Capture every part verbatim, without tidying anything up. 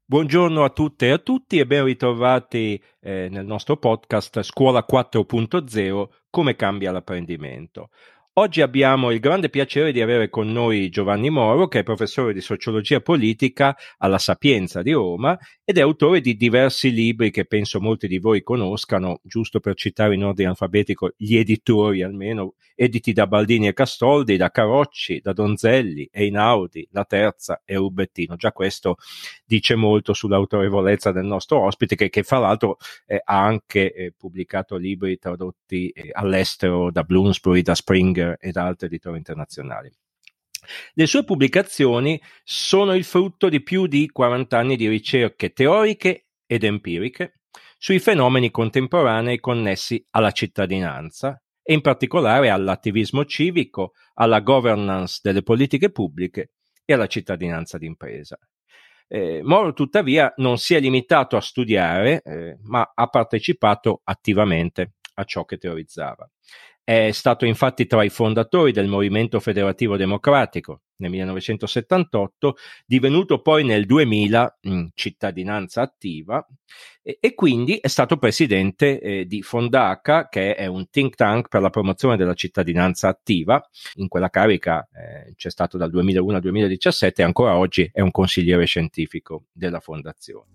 Buongiorno a tutte e a tutti e ben ritrovati eh, nel nostro podcast Scuola quattro punto zero, come cambia l'apprendimento. Oggi abbiamo il grande piacere di avere con noi Giovanni Moro, che è professore di sociologia politica alla Sapienza di Roma ed è autore di diversi libri che penso molti di voi conoscano, giusto per citare in ordine alfabetico gli editori almeno, editi da Baldini e Castoldi, da Carocci, da Donzelli, Einaudi, La Terza e Rubettino. Già questo dice molto sull'autorevolezza del nostro ospite, che, che fra l'altro eh, ha anche eh, pubblicato libri tradotti eh, all'estero da Bloomsbury, da Springer e da altri editori internazionali. Le sue pubblicazioni sono il frutto di più di quaranta anni di ricerche teoriche ed empiriche sui fenomeni contemporanei connessi alla cittadinanza e in particolare all'attivismo civico, alla governance delle politiche pubbliche e alla cittadinanza d'impresa. Eh, Moro tuttavia non si è limitato a studiare, eh, ma ha partecipato attivamente a ciò che teorizzava. È stato infatti tra i fondatori del Movimento Federativo Democratico nel millenovecentosettantotto, divenuto poi nel duemila mh, Cittadinanza Attiva, e, e quindi è stato presidente eh, di Fondaca, che è un think tank per la promozione della cittadinanza attiva. In quella carica eh, c'è stato dal duemilauno al duemiladiciassette e ancora oggi è un consigliere scientifico della fondazione.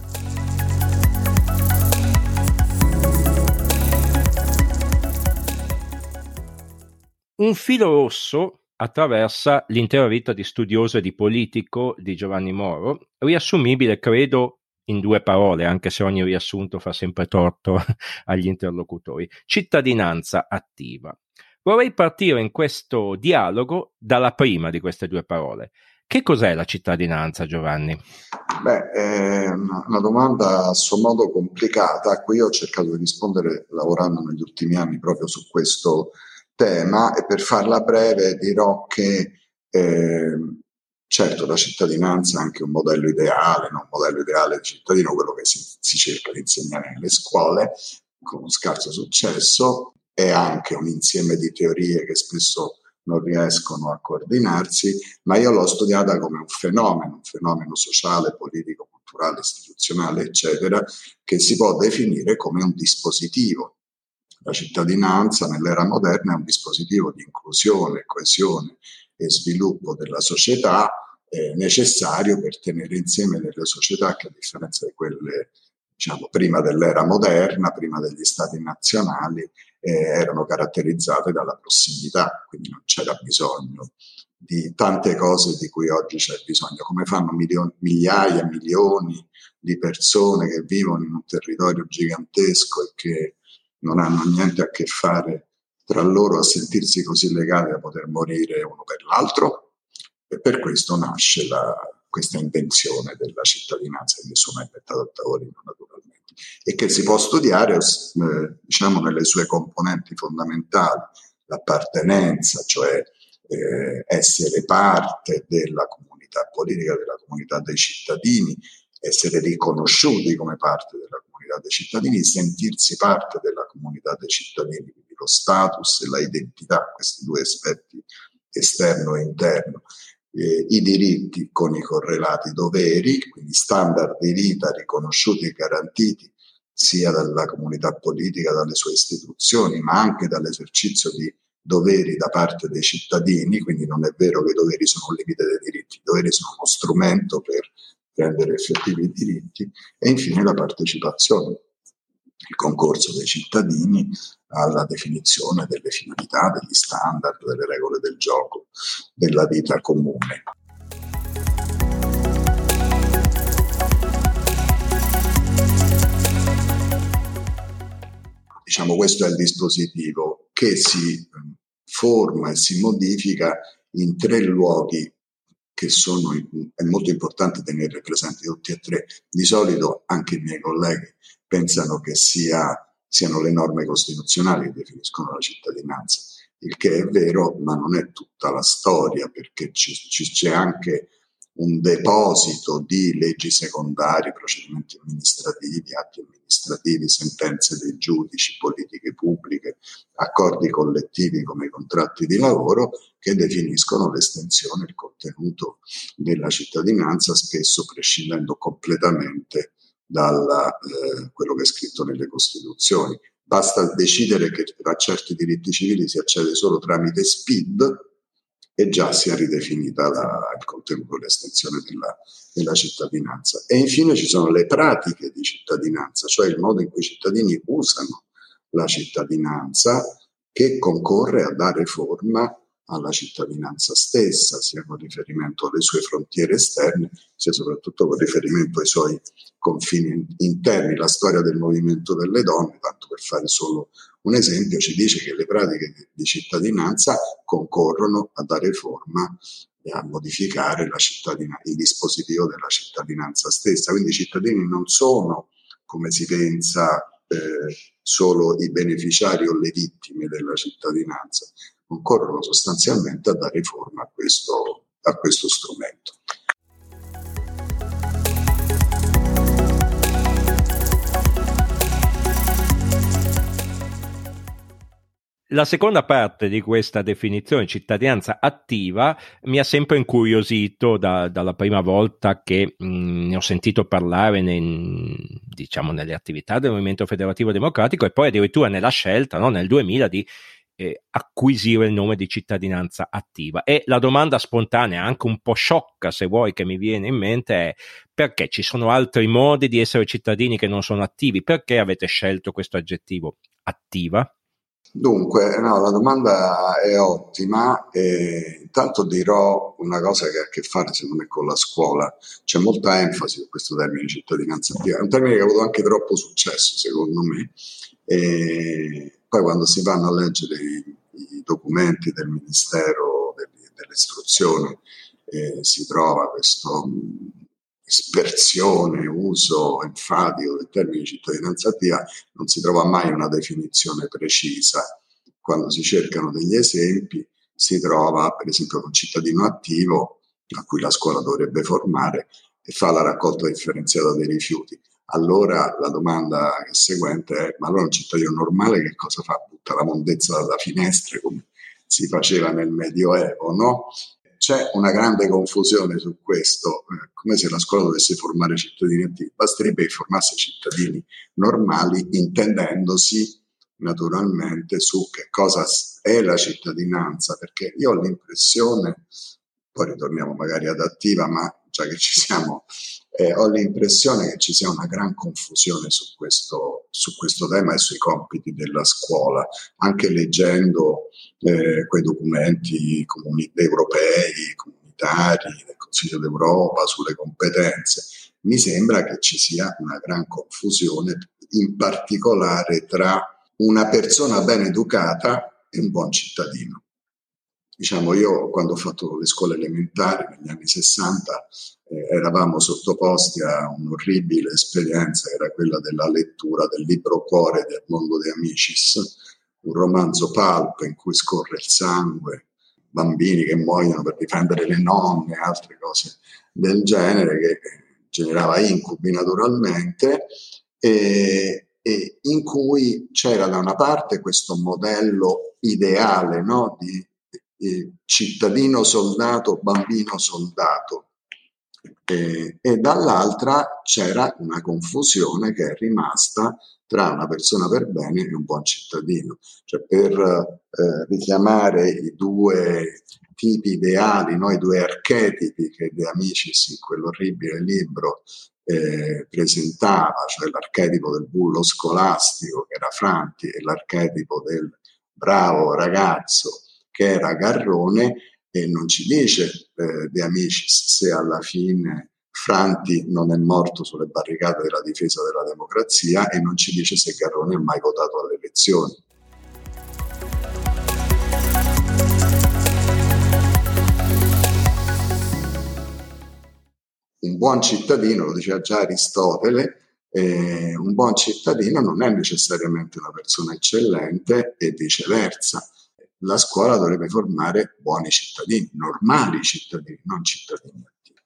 Un filo rosso attraversa l'intera vita di studioso e di politico di Giovanni Moro, riassumibile, credo, in due parole, anche se ogni riassunto fa sempre torto agli interlocutori: cittadinanza attiva. Vorrei partire in questo dialogo dalla prima di queste due parole. Che cos'è la cittadinanza, Giovanni? Beh, è una, una domanda a suo modo complicata, a cui io ho cercato di rispondere lavorando negli ultimi anni proprio su questo tema, e per farla breve dirò che eh, certo la cittadinanza è anche un modello ideale, no? Un modello ideale di cittadino, quello che si, si cerca di insegnare nelle scuole con scarso successo, è anche un insieme di teorie che spesso non riescono a coordinarsi, ma io l'ho studiata come un fenomeno, un fenomeno sociale, politico, culturale, istituzionale, eccetera, che si può definire come un dispositivo. La cittadinanza nell'era moderna è un dispositivo di inclusione, coesione e sviluppo della società eh, necessario per tenere insieme delle società che, a differenza di quelle, diciamo, prima dell'era moderna, prima degli stati nazionali, eh, erano caratterizzate dalla prossimità, quindi non c'era bisogno di tante cose di cui oggi c'è bisogno. Come fanno milioni, migliaia, milioni di persone che vivono in un territorio gigantesco e che non hanno niente a che fare tra loro, a sentirsi così legati da poter morire uno per l'altro, e per questo nasce la, questa invenzione della cittadinanza, che nessuno ha inventato a tavolino naturalmente, e che si può studiare eh, diciamo nelle sue componenti fondamentali: l'appartenenza, cioè eh, essere parte della comunità politica, della comunità dei cittadini, essere riconosciuti come parte della comunità dei cittadini, sentirsi parte della comunità dei cittadini, quindi lo status e la identità, questi due aspetti, esterno e interno, eh, i diritti con i correlati doveri, quindi standard di vita riconosciuti e garantiti sia dalla comunità politica, dalle sue istituzioni, ma anche dall'esercizio di doveri da parte dei cittadini. Quindi non è vero che i doveri sono un limite dei diritti, i doveri sono uno strumento per rendere effettivi i diritti. E infine la partecipazione, il concorso dei cittadini alla definizione delle finalità, degli standard, delle regole del gioco, della vita comune. Diciamo, questo è il dispositivo che si forma e si modifica in tre luoghi che sono, è molto importante tenere presenti tutti e tre. Di solito anche i miei colleghi pensano che sia, siano le norme costituzionali che definiscono la cittadinanza, il che è vero, ma non è tutta la storia, perché ci, ci, c'è anche un deposito di leggi secondarie, procedimenti amministrativi, atti amministrativi, sentenze dei giudici, politiche pubbliche, accordi collettivi come i contratti di lavoro che definiscono l'estensione e il contenuto della cittadinanza, spesso prescindendo completamente da eh, quello che è scritto nelle Costituzioni. Basta decidere che a certi diritti civili si accede solo tramite S P I D e già si è ridefinita la, il contenuto e l'estensione della, della cittadinanza. E infine ci sono le pratiche di cittadinanza, cioè il modo in cui i cittadini usano la cittadinanza, che concorre a dare forma alla cittadinanza stessa, sia con riferimento alle sue frontiere esterne, sia soprattutto con riferimento ai suoi confini interni. La storia del movimento delle donne, tanto per fare solo un esempio, ci dice che le pratiche di cittadinanza concorrono a dare forma e a modificare la cittadina- il dispositivo della cittadinanza stessa. Quindi i cittadini non sono, come si pensa, eh, solo i beneficiari o le vittime della cittadinanza, concorrono sostanzialmente a dare forma a questo, a questo strumento. La seconda parte di questa definizione, cittadinanza attiva, mi ha sempre incuriosito da, dalla prima volta che mh, ne ho sentito parlare nei, diciamo, nelle attività del Movimento Federativo Democratico e poi addirittura nella scelta, no, nel duemila, di eh, acquisire il nome di cittadinanza attiva. E la domanda spontanea, anche un po' sciocca se vuoi, che mi viene in mente è: perché ci sono altri modi di essere cittadini che non sono attivi? Perché avete scelto questo aggettivo attiva? Dunque, no, la domanda è ottima e intanto dirò una cosa che ha a che fare secondo me con la scuola. C'è molta enfasi su questo termine cittadinanza attiva, è un termine che ha avuto anche troppo successo secondo me, e poi quando si vanno a leggere i, i documenti del Ministero dell'Istruzione eh, si trova questo dispersione, uso enfatico del termine cittadinanza attiva, non si trova mai una definizione precisa. Quando si cercano degli esempi si trova per esempio un cittadino attivo a cui la scuola dovrebbe formare e fa la raccolta differenziata dei rifiuti. Allora la domanda seguente è: ma allora un cittadino normale che cosa fa? Butta la mondezza dalla finestra come si faceva nel Medioevo, no? C'è una grande confusione su questo, eh, come se la scuola dovesse formare cittadini attivi. Basterebbe che formasse cittadini normali, intendendosi naturalmente su che cosa è la cittadinanza, perché io ho l'impressione, poi ritorniamo magari ad attiva, ma già che ci siamo, eh, ho l'impressione che ci sia una gran confusione su questo, su questo tema e sui compiti della scuola, anche leggendo eh, quei documenti comuni- europei, comunitari, del Consiglio d'Europa sulle competenze. Mi sembra che ci sia una gran confusione, in particolare tra una persona ben educata e un buon cittadino. Diciamo, io quando ho fatto le scuole elementari negli anni sessanta eh, eravamo sottoposti a un'orribile esperienza, che era quella della lettura del libro cuore di Edmondo De Amicis, un romanzo pulp in cui scorre il sangue, bambini che muoiono per difendere le nonne, altre cose del genere, che generava incubi naturalmente, e, e in cui c'era da una parte questo modello ideale, no, di Eh, cittadino soldato, bambino soldato, eh, e dall'altra c'era una confusione che è rimasta tra una persona per bene e un buon cittadino, cioè per eh, richiamare i due tipi ideali, no? I due archetipi che De Amicis in quell'orribile libro eh, presentava, cioè l'archetipo del bullo scolastico che era Franti e l'archetipo del bravo ragazzo che era Garrone, e non ci dice eh, De Amicis se alla fine Franti non è morto sulle barricate della difesa della democrazia, e non ci dice se Garrone ha mai votato alle elezioni. Un buon cittadino, lo diceva già Aristotele, eh, un buon cittadino non è necessariamente una persona eccellente e viceversa. La scuola dovrebbe formare buoni cittadini, normali cittadini, non cittadini attivi.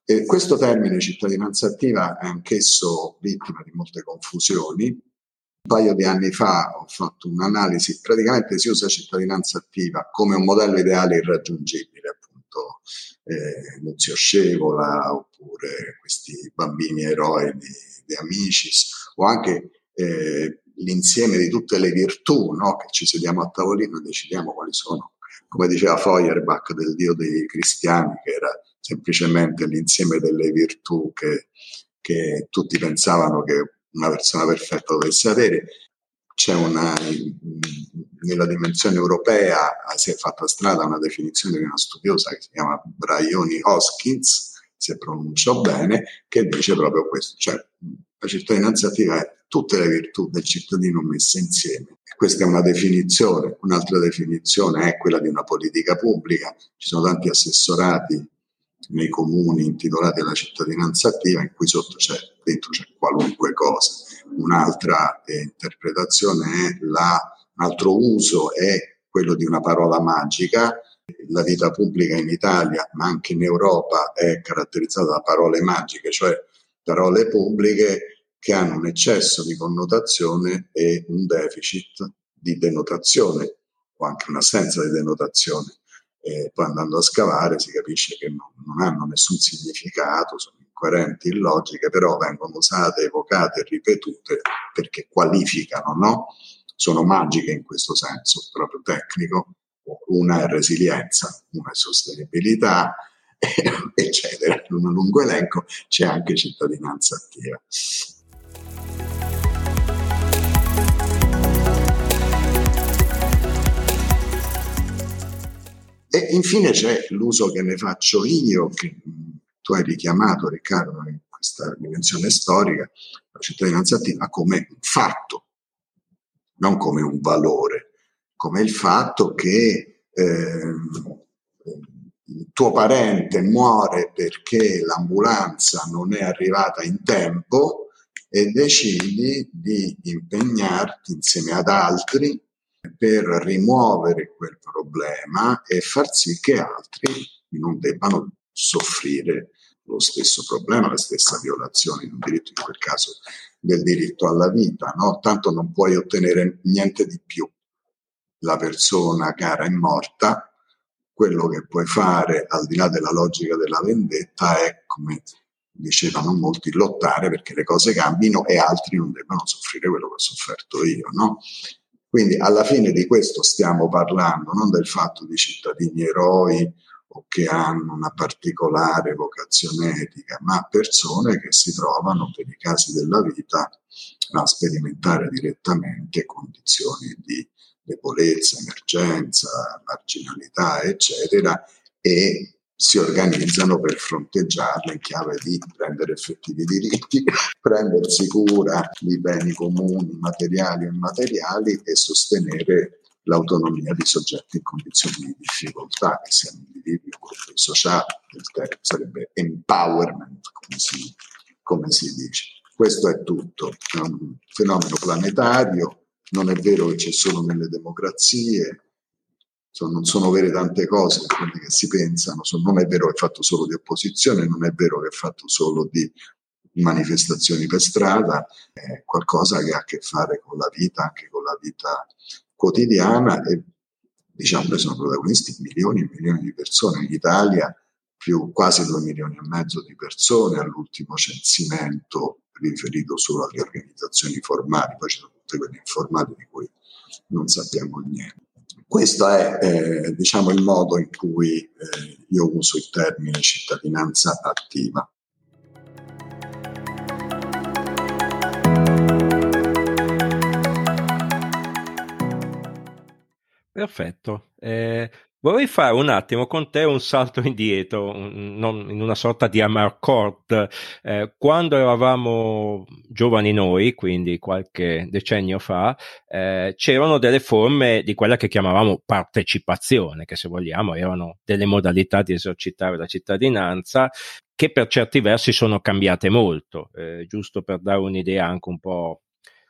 E questo termine cittadinanza attiva è anch'esso vittima di molte confusioni. Un paio di anni fa ho fatto un'analisi, praticamente si usa cittadinanza attiva come un modello ideale irraggiungibile, appunto eh, Nunzio Scevola, oppure questi bambini eroi di, di Amicis, o anche eh, l'insieme di tutte le virtù, no? Che ci sediamo a tavolino e decidiamo quali sono, come diceva Feuerbach del Dio dei cristiani, che era semplicemente l'insieme delle virtù che, che tutti pensavano che una persona perfetta dovesse avere. C'è una, nella dimensione europea si è fatta strada una definizione di una studiosa che si chiama Bryony Hoskins, se pronuncio bene, che dice proprio questo, cioè la cittadinanza attiva è tutte le virtù del cittadino messe insieme. E questa è una definizione. Un'altra definizione è quella di una politica pubblica. Ci sono tanti assessorati nei comuni intitolati alla cittadinanza attiva, in cui sotto c'è, dentro c'è qualunque cosa. Un'altra eh, interpretazione è la, un altro uso è quello di una parola magica. La vita pubblica in Italia, ma anche in Europa, è caratterizzata da parole magiche, cioè parole pubbliche che hanno un eccesso di connotazione e un deficit di denotazione, o anche un'assenza di denotazione. E poi andando a scavare si capisce che non, non hanno nessun significato, sono incoerenti, illogiche, però vengono usate, evocate e ripetute perché qualificano, no? Sono magiche in questo senso, proprio tecnico. Una è resilienza, una è sostenibilità, eccetera. In un lungo elenco c'è anche cittadinanza attiva. E infine c'è l'uso che ne faccio io, che tu hai richiamato, Riccardo, in questa dimensione storica, la cittadinanza attiva come un fatto, non come un valore, come il fatto che eh, il tuo parente muore perché l'ambulanza non è arrivata in tempo e decidi di impegnarti insieme ad altri per rimuovere quel problema e far sì che altri non debbano soffrire lo stesso problema, la stessa violazione di un diritto, in quel caso del diritto alla vita, no? Tanto non puoi ottenere niente di più. La persona cara è morta, quello che puoi fare, al di là della logica della vendetta, è, come dicevano molti, lottare perché le cose cambino e altri non debbano soffrire quello che ho sofferto io, no? Quindi alla fine di questo stiamo parlando, non del fatto di cittadini eroi o che hanno una particolare vocazione etica, ma persone che si trovano per i casi della vita a sperimentare direttamente condizioni di debolezza, emergenza, marginalità, eccetera, e si organizzano per fronteggiarle in chiave di prendere effettivi diritti, prendersi cura di beni comuni, materiali e immateriali, e sostenere l'autonomia di soggetti in condizioni di difficoltà, che siano individui o gruppi sociali, il termine sarebbe empowerment, come si, come si dice. Questo è tutto, è un fenomeno planetario, non è vero che c'è solo nelle democrazie, non sono vere tante cose, quelle che si pensano, non è vero che è fatto solo di opposizione, non è vero che è fatto solo di manifestazioni per strada, è qualcosa che ha a che fare con la vita, anche con la vita quotidiana, e diciamo che sono protagonisti milioni e milioni di persone in Italia, più quasi due milioni e mezzo di persone all'ultimo censimento riferito solo alle organizzazioni formali, poi ci sono tutte quelle informali di cui non sappiamo niente. Questo è eh, diciamo il modo in cui eh, io uso il termine cittadinanza attiva. Perfetto. Eh, vorrei fare un attimo con te un salto indietro, un, non, in una sorta di Amarcord. Eh, quando eravamo giovani noi, quindi qualche decennio fa, eh, c'erano delle forme di quella che chiamavamo partecipazione, che se vogliamo erano delle modalità di esercitare la cittadinanza, che per certi versi sono cambiate molto. Eh, giusto per dare un'idea anche un po'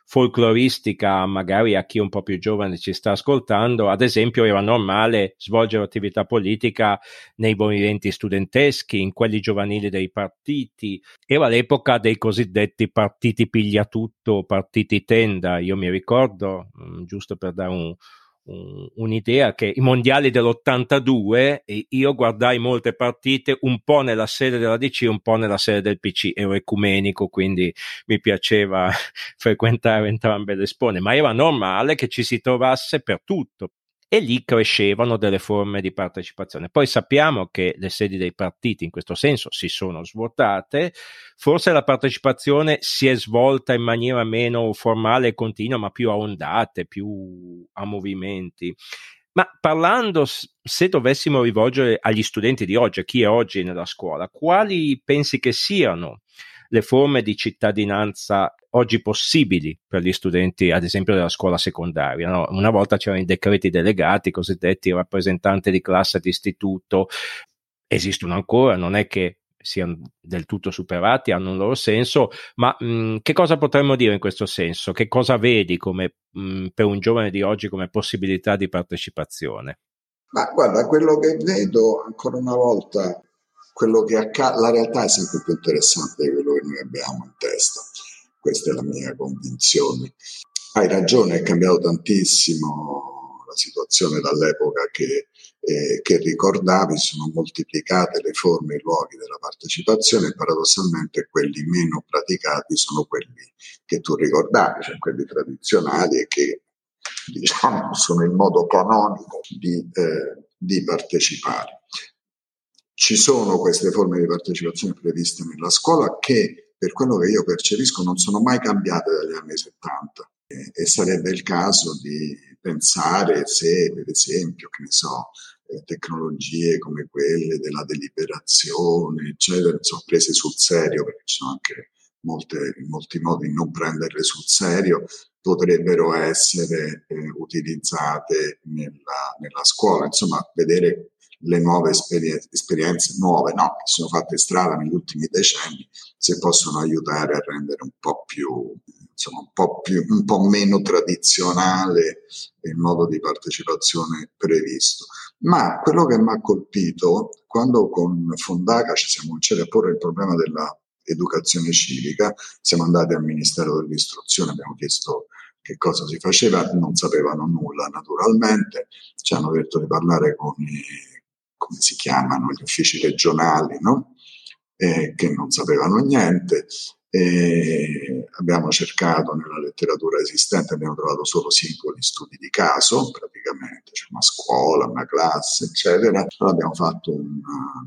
folcloristica, magari a chi un po' più giovane ci sta ascoltando, ad esempio era normale svolgere attività politica nei movimenti studenteschi, in quelli giovanili dei partiti. Era l'epoca dei cosiddetti partiti pigliatutto, partiti tenda. Io mi ricordo, mh, giusto per dare un un'idea, che i mondiali dell'ottantadue io guardai molte partite un po' nella sede della D C, un po' nella sede del P C, ero ecumenico, quindi mi piaceva frequentare entrambe le spone, ma era normale che ci si trovasse per tutto. E lì crescevano delle forme di partecipazione. Poi sappiamo che le sedi dei partiti in questo senso si sono svuotate, forse la partecipazione si è svolta in maniera meno formale e continua, ma più a ondate, più a movimenti. Ma parlando, se dovessimo rivolgere agli studenti di oggi, a chi è oggi nella scuola, quali pensi che siano le forme di cittadinanza oggi possibili per gli studenti, ad esempio della scuola secondaria, no? Una volta c'erano i decreti delegati, i cosiddetti rappresentanti di classe di istituto, esistono ancora, non è che siano del tutto superati, hanno un loro senso, ma mh, che cosa potremmo dire in questo senso? Che cosa vedi come mh, per un giovane di oggi come possibilità di partecipazione? Ma guarda, quello che vedo ancora una volta, quello che accade, la realtà è sempre più interessante di quello che noi abbiamo in testa. Questa è la mia convinzione. Hai ragione, è cambiato tantissimo la situazione dall'epoca che, eh, che ricordavi, sono moltiplicate le forme e i luoghi della partecipazione e paradossalmente quelli meno praticati sono quelli che tu ricordavi, cioè quelli tradizionali e che diciamo sono il modo canonico di, eh, di partecipare. Ci sono queste forme di partecipazione previste nella scuola che, per quello che io percepisco, non sono mai cambiate dagli anni settanta e, e sarebbe il caso di pensare se, per esempio, che ne so, eh, tecnologie come quelle della deliberazione, eccetera, sono prese sul serio, perché ci sono anche molte, molti modi di non prenderle sul serio, potrebbero essere eh, utilizzate nella, nella scuola, insomma, vedere le nuove esperienze, esperienze nuove, no, che sono fatte strada negli ultimi decenni, se possono aiutare a rendere un po' più, insomma, un po' più, un po' meno tradizionale il modo di partecipazione previsto. Ma quello che mi ha colpito, quando con Fondaca ci siamo cominciati a porre il problema della educazione civica, siamo andati al Ministero dell'Istruzione, abbiamo chiesto che cosa si faceva, non sapevano nulla naturalmente, ci hanno detto di parlare con i, come si chiamano, gli uffici regionali, no? Eh, che non sapevano niente. E abbiamo cercato nella letteratura esistente, abbiamo trovato solo singoli studi di caso, praticamente, c'è una scuola, una classe, eccetera. Allora abbiamo fatto un,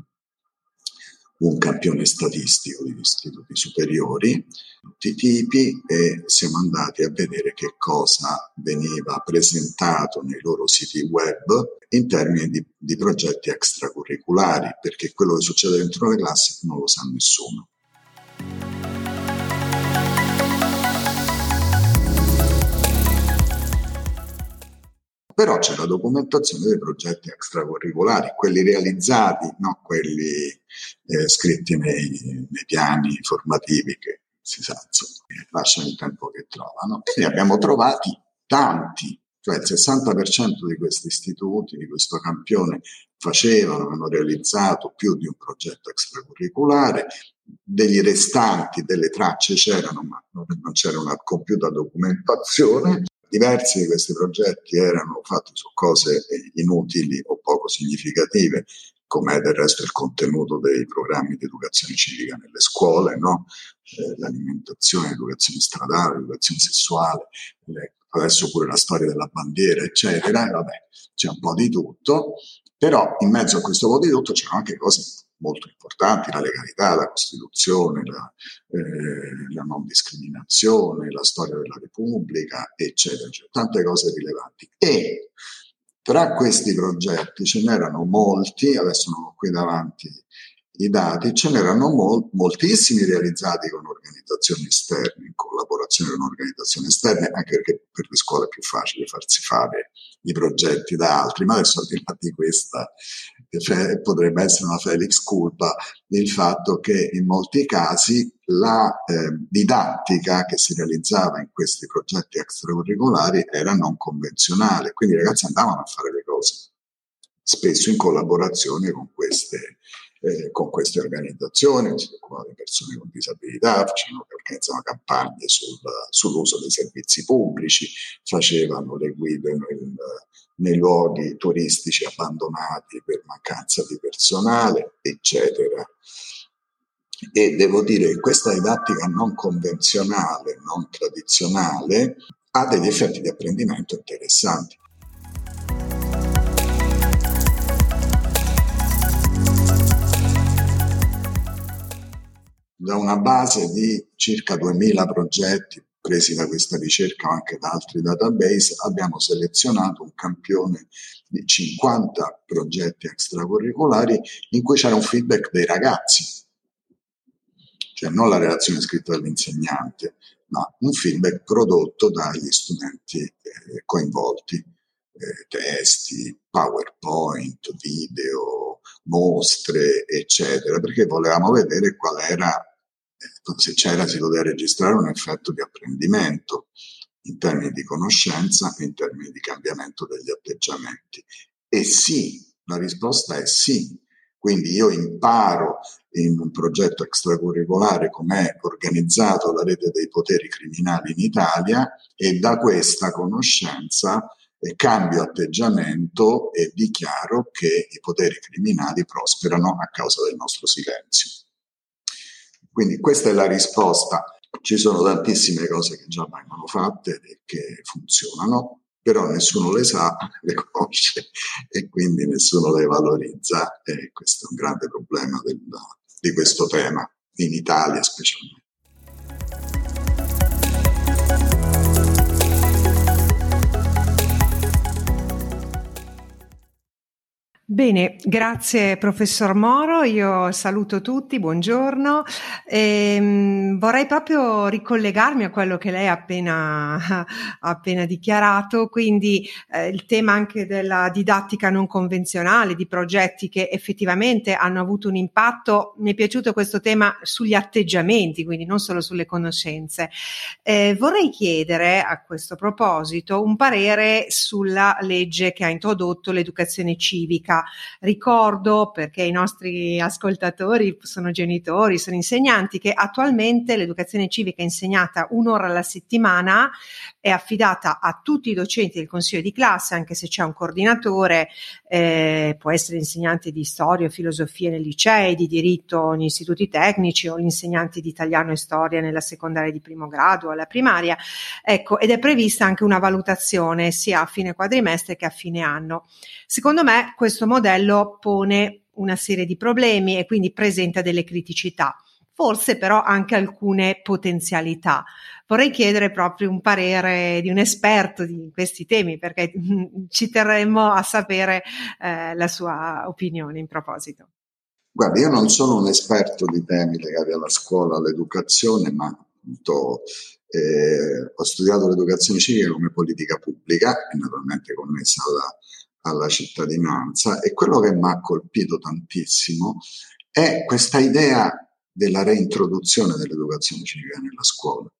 un campione statistico di istituti superiori, tutti i tipi, e siamo andati a vedere che cosa veniva presentato nei loro siti web in termini di, di progetti extracurriculari, perché quello che succede dentro le classi non lo sa nessuno. Però c'è la documentazione dei progetti extracurriculari, quelli realizzati, non quelli eh, scritti nei, nei piani formativi che si sa, insomma, lasciano il tempo che trovano. E ne abbiamo trovati tanti, cioè il sessanta per cento di questi istituti, di questo campione, facevano, hanno realizzato più di un progetto extracurriculare. Degli restanti, delle tracce c'erano, ma non c'era una compiuta documentazione. Diversi di questi progetti erano fatti su cose inutili o poco significative, come è del resto il contenuto dei programmi di educazione civica nelle scuole, no? Eh, l'alimentazione, l'educazione stradale, l'educazione sessuale, le, adesso pure la storia della bandiera, eccetera. E vabbè, c'è un po' di tutto, però in mezzo a questo po' di tutto c'erano anche cose molto importanti, la legalità, la Costituzione, la, eh, la non discriminazione, la storia della Repubblica, eccetera, cioè, tante cose rilevanti. E tra questi progetti ce n'erano molti, adesso non ho qui davanti i dati, ce n'erano mol- moltissimi realizzati con organizzazioni esterne, in collaborazione con organizzazioni esterne, anche perché per le scuole è più facile farsi fare i progetti da altri, ma adesso al di là di questa cioè, potrebbe essere una felix culpa il fatto che in molti casi la eh, didattica che si realizzava in questi progetti extracurricolari era non convenzionale, quindi i ragazzi andavano a fare le cose, spesso in collaborazione con queste, eh, con queste organizzazioni, si occupavano di persone con disabilità, facevano, organizzavano campagne sul, sull'uso dei servizi pubblici, facevano le guide nel, nei luoghi turistici abbandonati per mancanza di personale, eccetera. E devo dire che questa didattica non convenzionale, non tradizionale, ha degli effetti di apprendimento interessanti. Da una base di circa duemila progetti presi da questa ricerca o anche da altri database, abbiamo selezionato un campione di cinquanta progetti extracurricolari in cui c'era un feedback dei ragazzi, cioè non la relazione scritta dall'insegnante, ma un feedback prodotto dagli studenti eh, coinvolti, eh, testi, PowerPoint, video, mostre, eccetera, perché volevamo vedere qual era, se c'era, si poteva registrare un effetto di apprendimento in termini di conoscenza e in termini di cambiamento degli atteggiamenti. E sì, la risposta è sì. Quindi io imparo in un progetto extracurricolare com'è organizzato la rete dei poteri criminali in Italia e da questa conoscenza eh, cambio atteggiamento e dichiaro che i poteri criminali prosperano a causa del nostro silenzio. Quindi questa è la risposta. Ci sono tantissime cose che già vengono fatte e che funzionano, però nessuno le sa, le conosce e quindi nessuno le valorizza, e questo è un grande problema del, di questo tema, in Italia specialmente. Bene, grazie professor Moro, io saluto tutti, buongiorno. E, vorrei proprio ricollegarmi a quello che lei ha appena, ha appena dichiarato, quindi eh, il tema anche della didattica non convenzionale, di progetti che effettivamente hanno avuto un impatto. Mi è piaciuto questo tema sugli atteggiamenti, quindi non solo sulle conoscenze. Eh, vorrei chiedere a questo proposito un parere sulla legge che ha introdotto l'educazione civica. Ricordo, perché i nostri ascoltatori sono genitori, sono insegnanti, che attualmente l'educazione civica è insegnata un'ora alla settimana, è affidata a tutti i docenti del consiglio di classe, anche se c'è un coordinatore, eh, può essere insegnante di storia o filosofia nei licei, di diritto negli istituti tecnici o l'insegnante di italiano e storia nella secondaria di primo grado o alla primaria, ecco, ed è prevista anche una valutazione sia a fine quadrimestre che a fine anno. Secondo me questo modello pone una serie di problemi e quindi presenta delle criticità, forse però anche alcune potenzialità. Vorrei chiedere proprio un parere di un esperto di questi temi, perché ci terremmo a sapere eh, la sua opinione in proposito. Guarda, io non sono un esperto di temi legati alla scuola, all'educazione, ma appunto eh, ho studiato l'educazione civica come politica pubblica, e naturalmente connessa alla alla cittadinanza, e quello che mi ha colpito tantissimo è questa idea della reintroduzione dell'educazione civica nella scuola,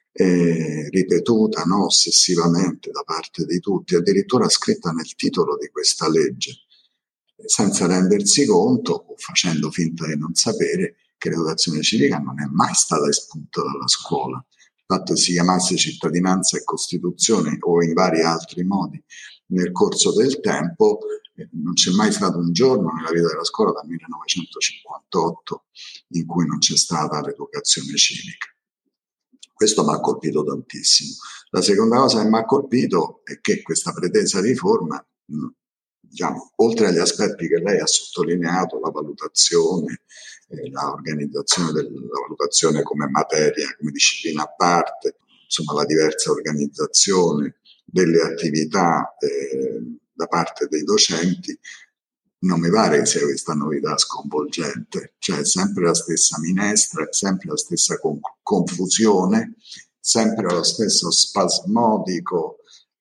eh, ripetuta no, ossessivamente da parte di tutti, addirittura scritta nel titolo di questa legge, senza rendersi conto o facendo finta di non sapere che l'educazione civica non è mai stata espunta dalla scuola. Il fatto che si chiamasse cittadinanza e Costituzione o in vari altri modi nel corso del tempo, eh, non c'è mai stato un giorno nella vita della scuola dal millenovecentocinquantotto in cui non c'è stata l'educazione civica. Questo mi ha colpito tantissimo. La seconda cosa che mi ha colpito è che questa pretesa riforma, mh, diciamo, oltre agli aspetti che lei ha sottolineato, la valutazione, eh, la organizzazione della valutazione come materia, come disciplina a parte, insomma la diversa organizzazione delle attività eh, da parte dei docenti, non mi pare che sia questa novità sconvolgente, cioè è sempre la stessa minestra, sempre la stessa con- confusione, sempre lo stesso spasmodico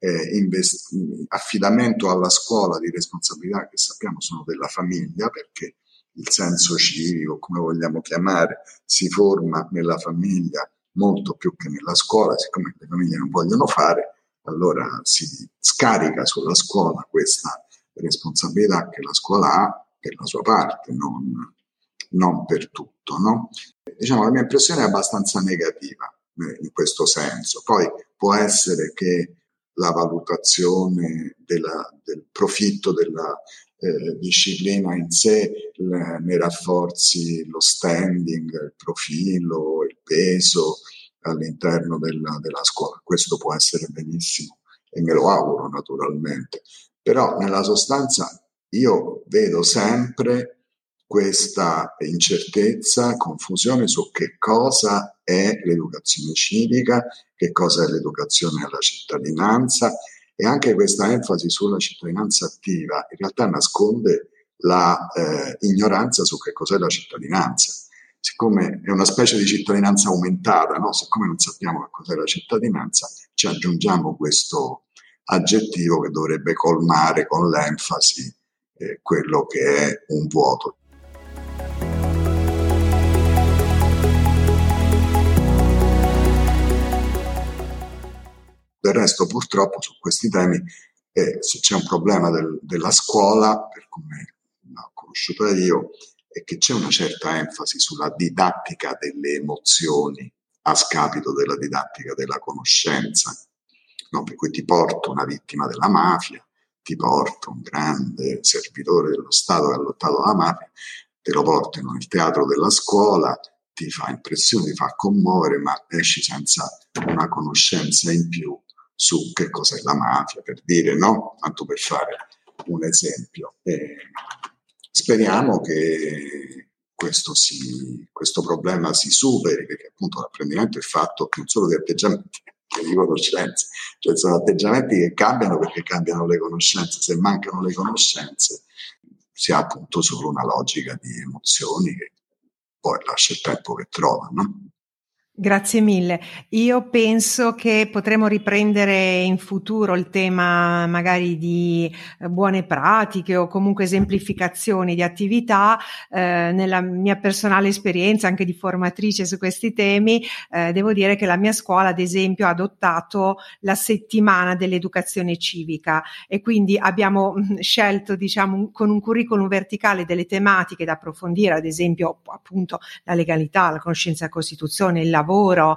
eh, invest- affidamento alla scuola di responsabilità che sappiamo sono della famiglia, perché il senso civico, come vogliamo chiamare, si forma nella famiglia molto più che nella scuola. Siccome le famiglie non vogliono fare, allora si scarica sulla scuola questa responsabilità che la scuola ha per la sua parte, non, non per tutto, no? Diciamo, la mia impressione è abbastanza negativa eh, in questo senso. Poi può essere che la valutazione della, del profitto della eh, disciplina in sé le, ne rafforzi lo standing, il profilo, il peso all'interno della, della scuola. Questo può essere benissimo e me lo auguro naturalmente, però nella sostanza io vedo sempre questa incertezza, confusione su che cosa è l'educazione civica, che cosa è l'educazione alla cittadinanza, e anche questa enfasi sulla cittadinanza attiva in realtà nasconde la eh, ignoranza su che cos'è la cittadinanza. Siccome è una specie di cittadinanza aumentata, no? Siccome non sappiamo che cos'è la cittadinanza, ci aggiungiamo questo aggettivo che dovrebbe colmare con l'enfasi eh, quello che è un vuoto. Del resto, purtroppo, su questi temi, eh, se c'è un problema del, della scuola, per come l'ho conosciuta io, è che c'è una certa enfasi sulla didattica delle emozioni a scapito della didattica della conoscenza, no? Per cui ti porto una vittima della mafia, ti porto un grande servitore dello Stato che ha lottato alla mafia, te lo portano nel teatro della scuola, ti fa impressione, ti fa commuovere, ma esci senza una conoscenza in più su che cos'è la mafia, per dire, no? Tanto per fare un esempio. E speriamo che questo, si, questo problema si superi, perché appunto l'apprendimento è fatto non solo di atteggiamenti, ma di conoscenze. Cioè sono atteggiamenti che cambiano perché cambiano le conoscenze. Se mancano le conoscenze si ha appunto solo una logica di emozioni che poi lascia il tempo che trova, no? Grazie mille. Io penso che potremo riprendere in futuro il tema magari di buone pratiche o comunque esemplificazioni di attività. Eh, nella mia personale esperienza anche di formatrice su questi temi, eh, devo dire che la mia scuola, ad esempio, ha adottato la settimana dell'educazione civica e quindi abbiamo mh, scelto, diciamo, con un curriculum verticale delle tematiche da approfondire, ad esempio appunto la legalità, la conoscenza della Costituzione, il lavoro,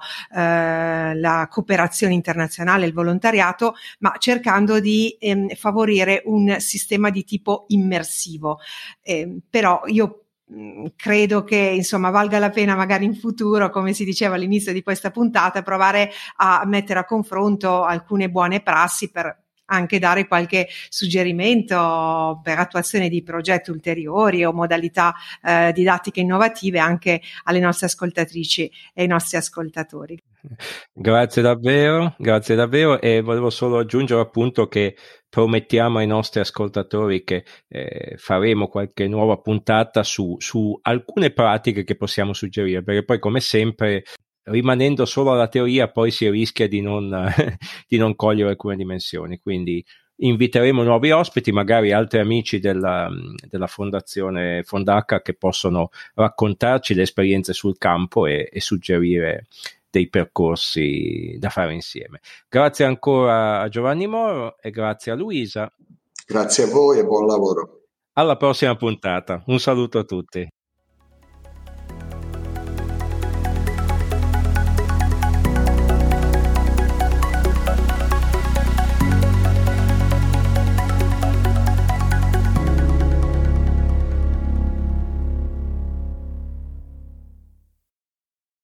eh, la cooperazione internazionale, il volontariato, ma cercando di ehm, favorire un sistema di tipo immersivo. Eh, però io mh, credo che insomma valga la pena magari in futuro, come si diceva all'inizio di questa puntata, provare a mettere a confronto alcune buone prassi per anche dare qualche suggerimento per attuazione di progetti ulteriori o modalità eh, didattiche innovative anche alle nostre ascoltatrici e ai nostri ascoltatori. Grazie davvero, grazie davvero, e volevo solo aggiungere appunto che promettiamo ai nostri ascoltatori che eh, faremo qualche nuova puntata su, su alcune pratiche che possiamo suggerire, perché poi come sempre rimanendo solo alla teoria poi si rischia di non, di non cogliere alcune dimensioni, quindi inviteremo nuovi ospiti, magari altri amici della, della Fondazione Fondacca che possono raccontarci le esperienze sul campo e, e suggerire dei percorsi da fare insieme. Grazie ancora a Giovanni Moro e grazie a Luisa. Grazie a voi e buon lavoro. Alla prossima puntata. Un saluto a tutti.